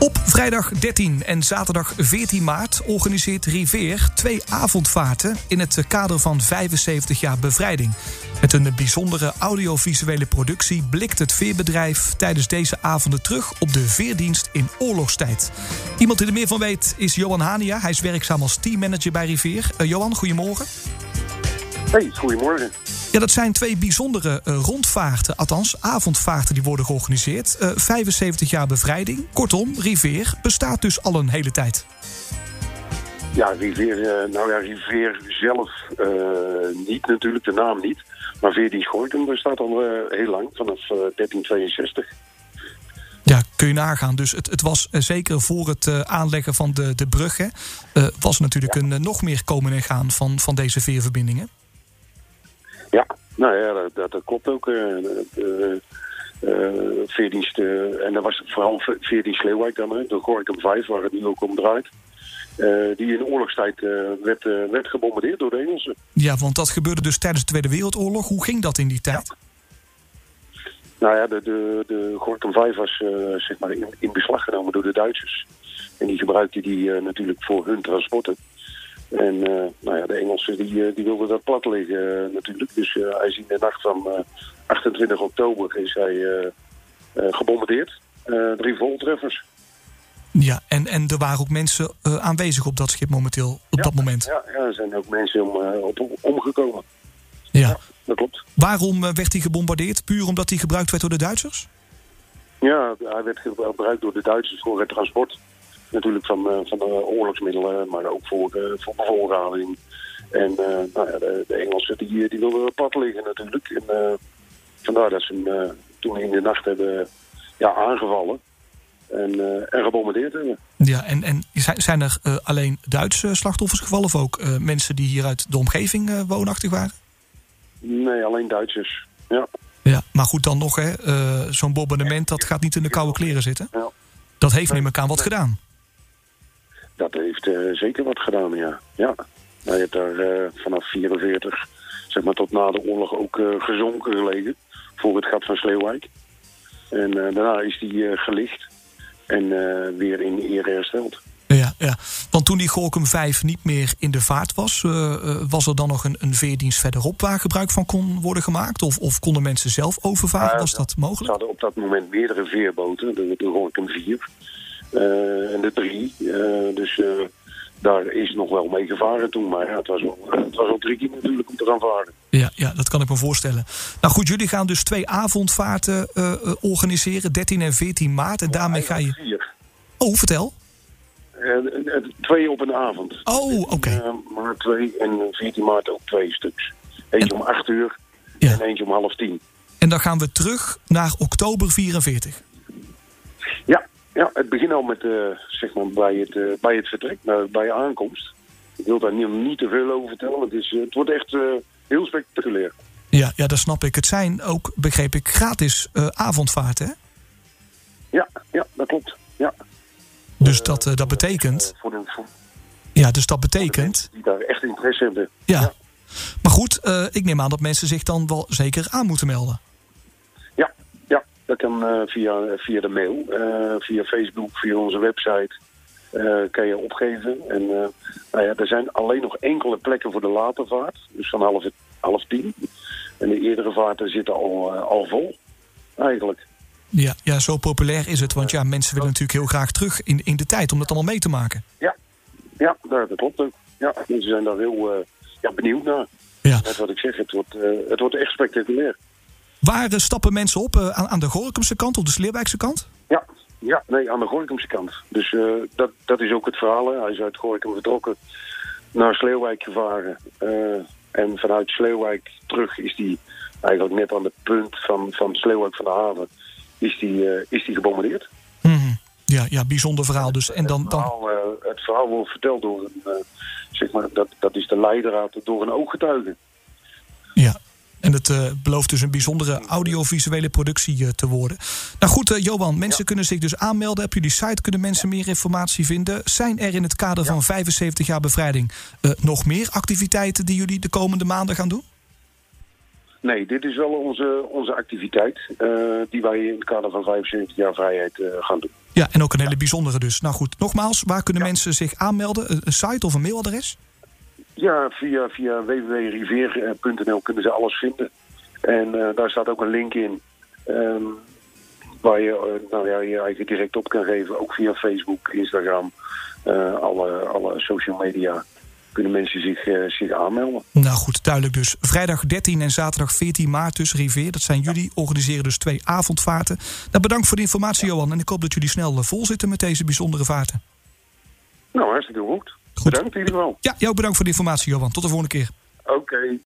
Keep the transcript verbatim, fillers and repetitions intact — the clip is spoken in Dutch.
Op vrijdag dertien en zaterdag veertien maart organiseert Riveer twee avondvaarten in het kader van vijfenzeventig jaar bevrijding. Met een bijzondere audiovisuele productie blikt het veerbedrijf tijdens deze avonden terug op de veerdienst in oorlogstijd. Iemand die er meer van weet is Johan Hania. Hij is werkzaam als teammanager bij Riveer. Uh, Johan, goedemorgen. Hey, goedemorgen. Ja, dat zijn twee bijzondere uh, rondvaarten, althans avondvaarten die worden georganiseerd. Uh, vijfenzeventig jaar bevrijding. Kortom, Riveer bestaat dus al een hele tijd. Ja, Riveer, uh, nou ja, Riveer zelf uh, niet natuurlijk, de naam niet. Maar Veerdienst Gorinchem bestaat al uh, heel lang, vanaf uh, dertien tweeënzestig. Ja, kun je nagaan. Dus het, het was uh, zeker voor het uh, aanleggen van de, de brug, hè, uh, was natuurlijk ja. een uh, nog meer komen en gaan van, van deze veerverbindingen. Ja, nou ja, dat, dat klopt ook. Uh, de, uh, veerdienst, uh, en dat was vooral Veerdienst Sleeuwijk dan, hè, de Gorinchem vijf, waar het nu ook om draait. Uh, die in de oorlogstijd uh, werd, uh, werd gebombardeerd door de Engelsen. Ja, want dat gebeurde dus tijdens de Tweede Wereldoorlog. Hoe ging dat in die tijd? Ja. Nou ja, de, de, de Gorinchem vijf was uh, zeg maar in, in beslag genomen door de Duitsers. En die gebruikten die uh, natuurlijk voor hun transporten. En uh, nou ja, de Engelsen die, uh, die wilden dat plat liggen uh, natuurlijk. Dus uh, hij is in de nacht van uh, achtentwintig oktober is hij uh, uh, gebombardeerd. Uh, drie voltreffers. Ja, en, en er waren ook mensen uh, aanwezig op dat schip momenteel, op ja, dat moment. Ja, ja, er zijn ook mensen om, uh, op, omgekomen. Ja. Ja, dat klopt. Waarom uh, werd hij gebombardeerd? Puur omdat hij gebruikt werd door de Duitsers? Ja, hij werd gebruikt door de Duitsers voor het transport. Natuurlijk van, uh, van de oorlogsmiddelen, maar ook voor, uh, voor bevoorrading. En uh, nou ja, de, de Engelsen die, die wilden plat liggen natuurlijk. En uh, vandaar dat ze hem uh, toen in de nacht hebben ja, aangevallen. En, uh, en gebombardeerd hebben. Ja, en, en zijn er uh, alleen Duitse slachtoffers gevallen of ook uh, mensen die hier uit de omgeving uh, woonachtig waren? Nee, alleen Duitsers, ja. Ja, maar goed dan nog, hè, uh, zo'n bombardement dat gaat niet in de koude kleren zitten. Ja. Dat heeft neem ik aan wat gedaan. Dat heeft uh, zeker wat gedaan, ja. ja. Hij heeft daar uh, vanaf vierenveertig, zeg maar tot na de oorlog ook uh, gezonken gelegen. Voor het gat van Sleeuwijk. En uh, daarna is die uh, gelicht. En uh, weer in ere hersteld. Ja, ja, want toen die Gorinchem vijf niet meer in de vaart was, uh, uh, was er dan nog een, een veerdienst verderop waar gebruik van kon worden gemaakt? Of, of konden mensen zelf overvaren? Was dat mogelijk? Ze hadden op dat moment meerdere veerboten, de, de Gorinchem vier uh, en de drie. Uh, dus uh, daar is nog wel mee gevaren toen, maar ja, het was wel, het was wel tricky natuurlijk om te gaan varen. Ja, ja, dat kan ik me voorstellen. Nou goed, jullie gaan dus twee avondvaarten uh, uh, organiseren, dertien en veertien maart. En ja, daarmee ga je... Vier. Oh, vertel. Uh, twee op een avond. Oh, oké. Okay. Uh, maar twee en veertien maart ook twee stuks. Eentje en... om acht uur ja. en eentje om half tien. En dan gaan we terug naar oktober vierenveertig. Ja, ja, het begint al met, uh, zeg maar, bij het, uh, bij het vertrek, uh, bij je aankomst. Ik wil daar niet, niet te veel over vertellen, want het, is, uh, het wordt echt uh, heel spectaculair. Ja, ja, dat snap ik. Het zijn ook, begreep ik, gratis uh, avondvaarten, hè? Ja, ja, dat klopt. Ja. Dus dat, uh, dat betekent... Voor de, voor, ja, dus dat betekent... die daar echt interesse hebben. Ja. ja. Maar goed, uh, ik neem aan dat mensen zich dan wel zeker aan moeten melden. Ja, ja dat kan uh, via, via de mail, uh, via Facebook, via onze website. Uh, kan je opgeven. En uh, nou ja, er zijn alleen nog enkele plekken voor de late vaart. Dus van half, half tien. En de eerdere vaarten zitten al, uh, al vol. Eigenlijk. Ja, ja, zo populair is het. Want ja, mensen willen natuurlijk heel graag terug in, in de tijd om dat allemaal mee te maken. Ja, ja dat klopt ook. Ja, mensen zijn daar heel uh, ja, benieuwd naar. Ja. Net wat ik zeg, het wordt, uh, het wordt echt spectaculair. Waar uh, stappen mensen op? Uh, aan, aan de Gorinchamse kant of de Sleeuwijkse kant? Ja, ja nee, aan de Gorinchamse kant. Dus uh, dat, dat is ook het verhaal. Hè. Hij is uit Gorinchem vertrokken, naar Sleeuwijk gevaren. Uh, en vanuit Sleeuwijk terug is hij eigenlijk net aan het punt van, van Sleeuwijk van de haven... is die, uh, is die gebombardeerd. Mm-hmm. Ja, ja, bijzonder verhaal dus. En dan, het, verhaal, dan... Uh, het verhaal wordt verteld door een, uh, zeg maar, dat, dat is de leidraad door een ooggetuige. Ja, en het uh, belooft dus een bijzondere audiovisuele productie uh, te worden. Nou goed, uh, Johan, mensen ja. kunnen zich dus aanmelden. Op jullie site kunnen mensen ja. meer informatie vinden. Zijn er in het kader ja. van vijfenzeventig jaar bevrijding uh, nog meer activiteiten die jullie de komende maanden gaan doen? Nee, dit is wel onze, onze activiteit uh, die wij in het kader van vijfenzeventig jaar vrijheid uh, gaan doen. Ja, en ook een hele bijzondere dus. Nou goed, nogmaals, waar kunnen ja. mensen zich aanmelden? Een site of een mailadres? Ja, via, via w w w punt riveer punt n l kunnen ze alles vinden. En uh, daar staat ook een link in um, waar je uh, nou ja, je eigen direct op kan geven. Ook via Facebook, Instagram, uh, alle, alle social media kunnen mensen zich, uh, zich aanmelden. Nou goed, duidelijk dus. Vrijdag dertien en zaterdag veertien maart tussen Riveer. Dat zijn jullie, organiseren dus twee avondvaarten. Nou, bedankt voor de informatie, ja. Johan. En ik hoop dat jullie snel vol zitten met deze bijzondere vaarten. Nou, hartstikke goed. goed. Bedankt in ieder geval. Ja, jou bedankt voor de informatie, Johan. Tot de volgende keer. Oké. Okay.